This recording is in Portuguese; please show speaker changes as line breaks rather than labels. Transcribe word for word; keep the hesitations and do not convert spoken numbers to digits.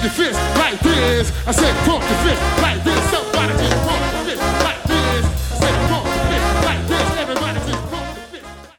pump your fist like this. I said pump your fist like this. So